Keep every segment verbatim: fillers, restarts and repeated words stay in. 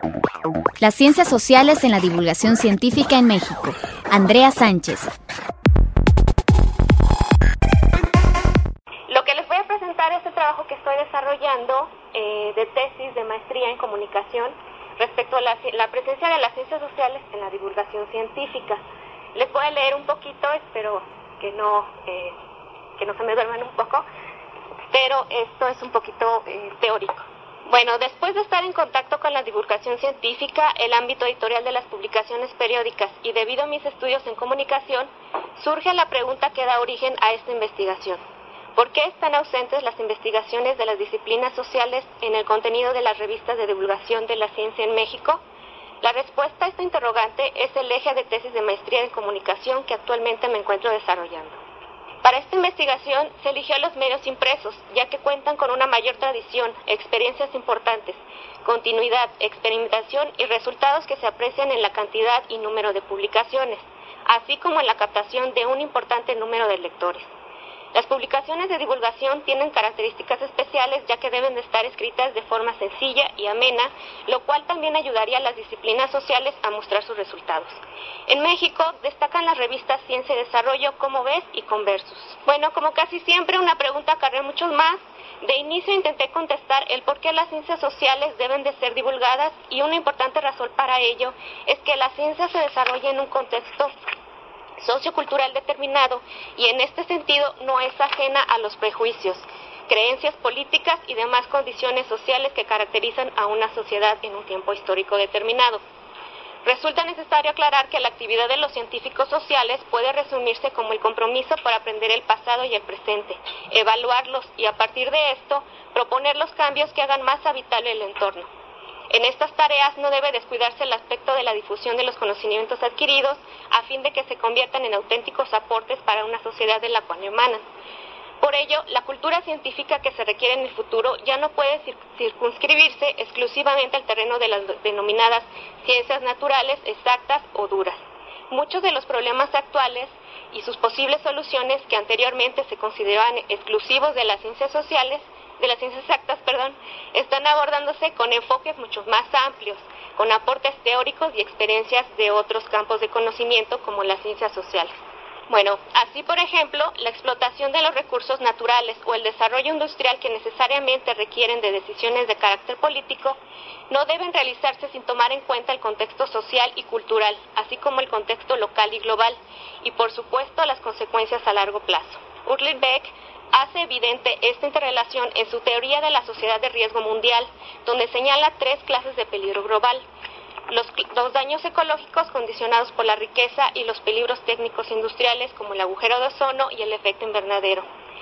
Las ciencias sociales en la divulgación científica en México. Andrea Sánchez. Lo que les voy a presentar es el trabajo que estoy desarrollando eh, de tesis de maestría en comunicación respecto a la, la presencia de las ciencias sociales en la divulgación científica. Les voy a leer un poquito, espero que no, eh, que no se me duerman un poco, pero esto es un poquito eh, teórico. Bueno, después de estar en contacto con la divulgación científica, el ámbito editorial de las publicaciones periódicas y debido a mis estudios en comunicación, surge la pregunta que da origen a esta investigación. ¿Por qué están ausentes las investigaciones de las disciplinas sociales en el contenido de las revistas de divulgación de la ciencia en México? La respuesta a esta interrogante es el eje de tesis de maestría en comunicación que actualmente me encuentro desarrollando. Para esta investigación se eligió los medios impresos, ya que cuentan con una mayor tradición, experiencias importantes, continuidad, experimentación y resultados que se aprecian en la cantidad y número de publicaciones, así como en la captación de un importante número de lectores. Las publicaciones de divulgación tienen características especiales ya que deben de estar escritas de forma sencilla y amena, lo cual también ayudaría a las disciplinas sociales a mostrar sus resultados. En México destacan las revistas Ciencia y Desarrollo, Cómo Ves y Conversus. Bueno, como casi siempre, una pregunta acarrea muchos más. De inicio intenté contestar el por qué las ciencias sociales deben de ser divulgadas y una importante razón para ello es que la ciencia se desarrolla en un contexto sociocultural determinado y en este sentido no es ajena a los prejuicios, creencias políticas y demás condiciones sociales que caracterizan a una sociedad en un tiempo histórico determinado. Resulta necesario aclarar que la actividad de los científicos sociales puede resumirse como el compromiso por aprender el pasado y el presente, evaluarlos y a partir de esto proponer los cambios que hagan más habitable el entorno. En estas tareas no debe descuidarse el aspecto de la difusión de los conocimientos adquiridos a fin de que se conviertan en auténticos aportes para una sociedad de la cual emanan. Por ello, la cultura científica que se requiere en el futuro ya no puede circunscribirse exclusivamente al terreno de las denominadas ciencias naturales, exactas o duras. Muchos de los problemas actuales y sus posibles soluciones que anteriormente se consideraban exclusivos de las ciencias sociales, de las ciencias exactas, perdón, están abordándose con enfoques mucho más amplios, con aportes teóricos y experiencias de otros campos de conocimiento como las ciencias sociales. Bueno, así por ejemplo, la explotación de los recursos naturales o el desarrollo industrial que necesariamente requieren de decisiones de carácter político no deben realizarse sin tomar en cuenta el contexto social y cultural, así como el contexto local y global, y por supuesto las consecuencias a largo plazo. Ulrich Beck hace evidente esta interrelación en su teoría de la sociedad de riesgo mundial, donde señala tres clases de peligro global: los, los daños ecológicos condicionados por la riqueza y los peligros técnicos industriales como el agujero de ozono y el efecto invernadero.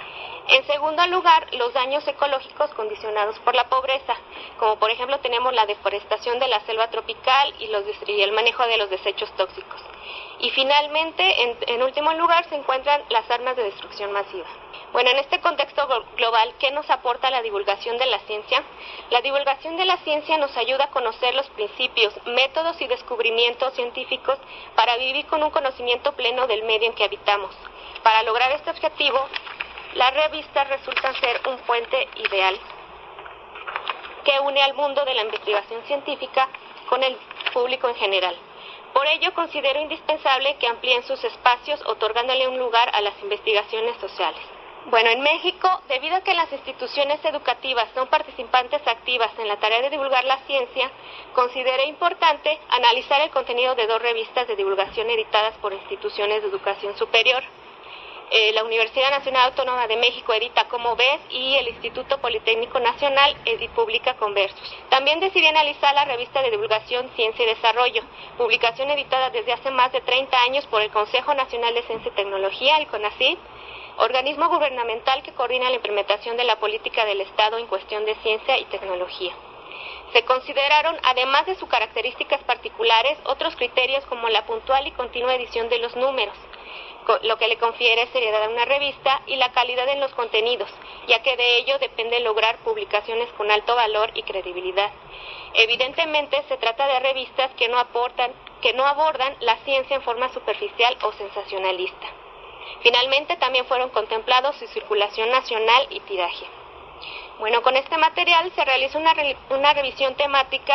En segundo lugar, los daños ecológicos condicionados por la pobreza, como por ejemplo tenemos la deforestación de la selva tropical y, los, y el manejo de los desechos tóxicos. Y finalmente, en, en último lugar, se encuentran las armas de destrucción masiva. Bueno, en este contexto global, ¿qué nos aporta la divulgación de la ciencia? La divulgación de la ciencia nos ayuda a conocer los principios, métodos y descubrimientos científicos para vivir con un conocimiento pleno del medio en que habitamos. Para lograr este objetivo, las revistas resultan ser un puente ideal que une al mundo de la investigación científica con el público en general. Por ello, considero indispensable que amplíen sus espacios, otorgándole un lugar a las investigaciones sociales. Bueno, en México, debido a que las instituciones educativas son participantes activas en la tarea de divulgar la ciencia, consideré importante analizar el contenido de dos revistas de divulgación editadas por instituciones de educación superior. Eh, la Universidad Nacional Autónoma de México edita Cómo Ves y el Instituto Politécnico Nacional edit, publica Conversus. También decidí analizar la revista de divulgación Ciencia y Desarrollo, publicación editada desde hace más de treinta años por el Consejo Nacional de Ciencia y Tecnología, el CONACYT, organismo gubernamental que coordina la implementación de la política del Estado en cuestión de ciencia y tecnología. Se consideraron, además de sus características particulares, otros criterios como la puntual y continua edición de los números, lo que le confiere seriedad a una revista, y la calidad en los contenidos, ya que de ello depende lograr publicaciones con alto valor y credibilidad. Evidentemente, se trata de revistas que no aportan, que no abordan la ciencia en forma superficial o sensacionalista. Finalmente, también fueron contemplados su circulación nacional y tiraje. Bueno, con este material se realiza una, re- una revisión temática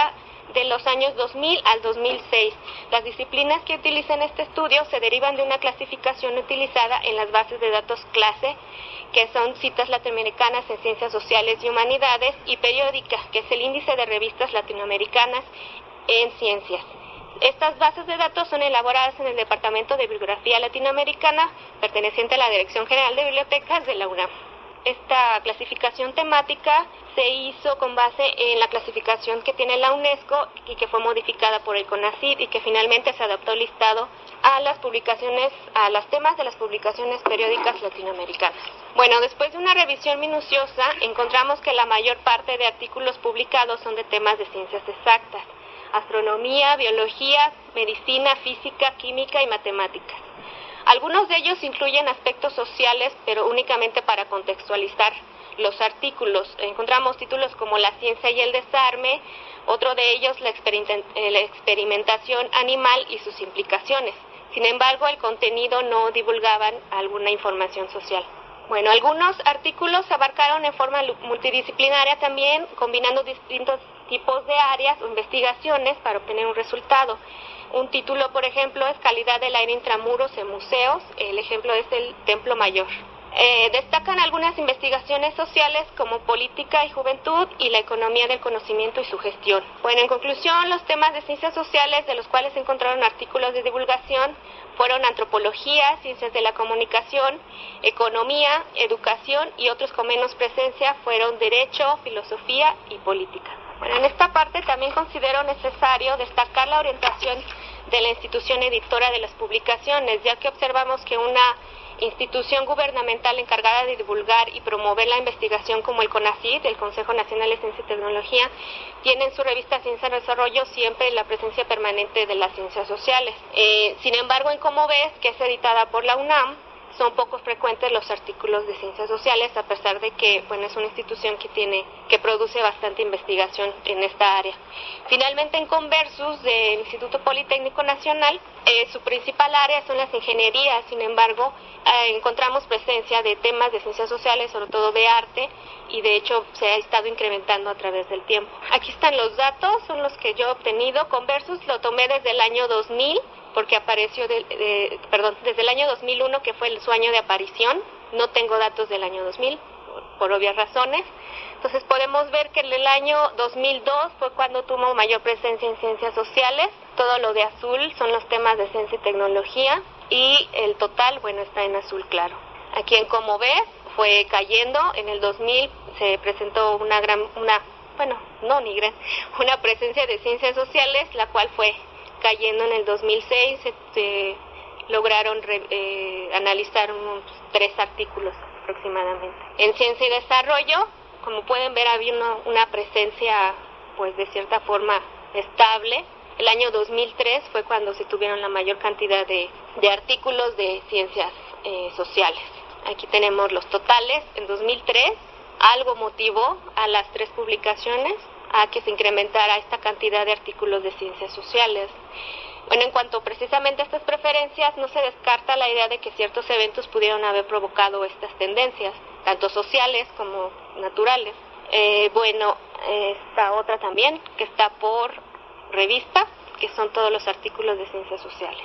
de los años dos mil al dos mil seis. Las disciplinas que utilizan este estudio se derivan de una clasificación utilizada en las bases de datos clase, que son citas latinoamericanas en ciencias sociales y humanidades, y periódica, que es el índice de revistas latinoamericanas en ciencias. Estas bases de datos son elaboradas en el Departamento de Bibliografía Latinoamericana, perteneciente a la Dirección General de Bibliotecas de la UNAM. Esta clasificación temática se hizo con base en la clasificación que tiene la UNESCO y que fue modificada por el CONACYT y que finalmente se adaptó el listado a las publicaciones, a los temas de las publicaciones periódicas latinoamericanas. Bueno, después de una revisión minuciosa, encontramos que la mayor parte de artículos publicados son de temas de ciencias exactas: astronomía, biología, medicina, física, química y matemáticas. Algunos de ellos incluyen aspectos sociales, pero únicamente para contextualizar los artículos. Encontramos títulos como La ciencia y el desarme, otro de ellos la, experiment- la experimentación animal y sus implicaciones. Sin embargo, el contenido no divulgaban alguna información social. Bueno, algunos artículos abarcaron en forma multidisciplinaria también, combinando distintos tipos de áreas o investigaciones para obtener un resultado. Un título, por ejemplo, es Calidad del aire intramuros en museos. El ejemplo es el Templo Mayor. Eh, destacan algunas investigaciones sociales como política y juventud y la economía del conocimiento y su gestión. Bueno, en conclusión, los temas de ciencias sociales de los cuales se encontraron artículos de divulgación fueron antropología, ciencias de la comunicación, economía, educación, y otros con menos presencia fueron derecho, filosofía y política. Bueno, en esta parte también considero necesario destacar la orientación de la institución editora de las publicaciones, ya que observamos que una institución gubernamental encargada de divulgar y promover la investigación como el CONACYT, el Consejo Nacional de Ciencia y Tecnología, tiene en su revista Ciencia y Desarrollo siempre la presencia permanente de las ciencias sociales. Eh, sin embargo, en Como Ves, que es editada por la UNAM, son poco frecuentes los artículos de ciencias sociales, a pesar de que, bueno, es una institución que tiene, que produce bastante investigación en esta área. Finalmente, en Conversus, del Instituto Politécnico Nacional, eh, su principal área son las ingenierías. Sin embargo, eh, encontramos presencia de temas de ciencias sociales, sobre todo de arte, y de hecho se ha estado incrementando a través del tiempo. Aquí están los datos, son los que yo he obtenido. Conversus lo tomé desde el año dos mil, porque apareció, de, de, perdón, desde el año dos mil uno, que fue su año de aparición. No tengo datos del año dos mil, por, por obvias razones. Entonces podemos ver que en el año dos mil dos fue cuando tuvo mayor presencia en ciencias sociales. Todo lo de azul son los temas de ciencia y tecnología, y el total, bueno, está en azul claro. Aquí en Como Ves fue cayendo. En el dos mil se presentó una gran, una, bueno, no ni gran, una presencia de ciencias sociales, la cual fue cayendo en el dos mil seis. Se, se lograron re, eh, analizar unos tres artículos aproximadamente. En Ciencia y Desarrollo, como pueden ver, había una, una presencia, pues de cierta forma, estable. El año dos mil tres fue cuando se tuvieron la mayor cantidad de, de artículos de ciencias eh, sociales. Aquí tenemos los totales. En dos mil tres, algo motivó a las tres publicaciones a que se incrementara esta cantidad de artículos de ciencias sociales. Bueno, en cuanto precisamente a estas preferencias, no se descarta la idea de que ciertos eventos pudieron haber provocado estas tendencias, tanto sociales como naturales. Eh, bueno, esta otra también, que está por revista, que son todos los artículos de ciencias sociales.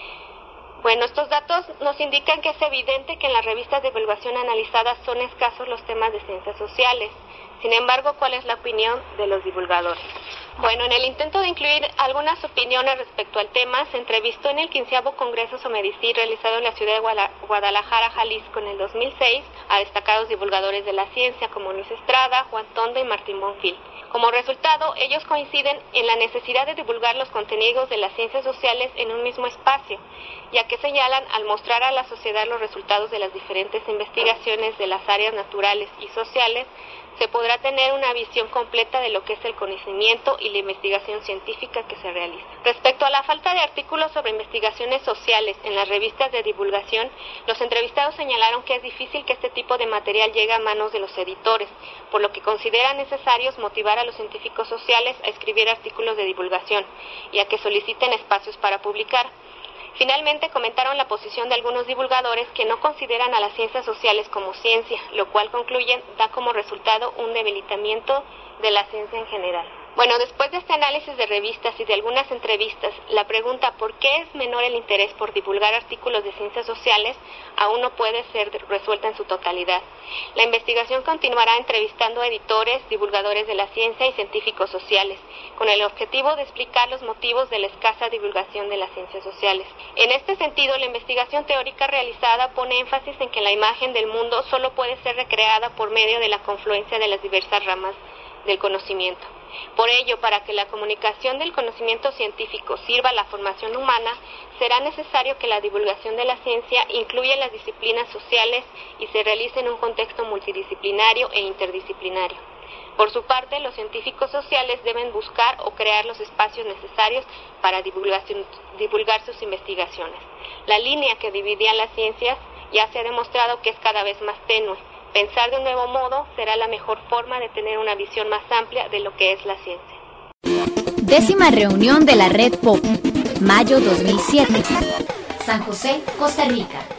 Bueno, estos datos nos indican que es evidente que en las revistas de divulgación analizadas son escasos los temas de ciencias sociales. Sin embargo, ¿cuál es la opinión de los divulgadores? Bueno, en el intento de incluir algunas opiniones respecto al tema, se entrevistó en el quinceavo Congreso Somedicir realizado en la ciudad de Guadalajara, Jalisco, en el dos mil seis, a destacados divulgadores de la ciencia como Luis Estrada, Juan Tonda y Martín Bonfil. Como resultado, ellos coinciden en la necesidad de divulgar los contenidos de las ciencias sociales en un mismo espacio, ya que señalan al mostrar a la sociedad los resultados de las diferentes investigaciones de las áreas naturales y sociales, se podrá tener una visión completa de lo que es el conocimiento y la investigación científica que se realiza. Respecto a la falta de artículos sobre investigaciones sociales en las revistas de divulgación, los entrevistados señalaron que es difícil que este tipo de material llegue a manos de los editores, por lo que consideran necesarios motivar a los científicos sociales a escribir artículos de divulgación y a que soliciten espacios para publicar. Finalmente, comentaron la posición de algunos divulgadores que no consideran a las ciencias sociales como ciencia, lo cual concluyen da como resultado un debilitamiento de la ciencia en general. Bueno, después de este análisis de revistas y de algunas entrevistas, la pregunta ¿por qué es menor el interés por divulgar artículos de ciencias sociales? Aún no puede ser resuelta en su totalidad. La investigación continuará entrevistando a editores, divulgadores de la ciencia y científicos sociales, con el objetivo de explicar los motivos de la escasa divulgación de las ciencias sociales. En este sentido, la investigación teórica realizada pone énfasis en que la imagen del mundo solo puede ser recreada por medio de la confluencia de las diversas ramas del conocimiento. Por ello, para que la comunicación del conocimiento científico sirva a la formación humana, será necesario que la divulgación de la ciencia incluya las disciplinas sociales y se realice en un contexto multidisciplinario e interdisciplinario. Por su parte, los científicos sociales deben buscar o crear los espacios necesarios para divulgación, divulgar sus investigaciones. La línea que dividía las ciencias ya se ha demostrado que es cada vez más tenue. Pensar de un nuevo modo será la mejor forma de tener una visión más amplia de lo que es la ciencia. Décima reunión de la Red P O P, mayo dos mil siete. San José, Costa Rica.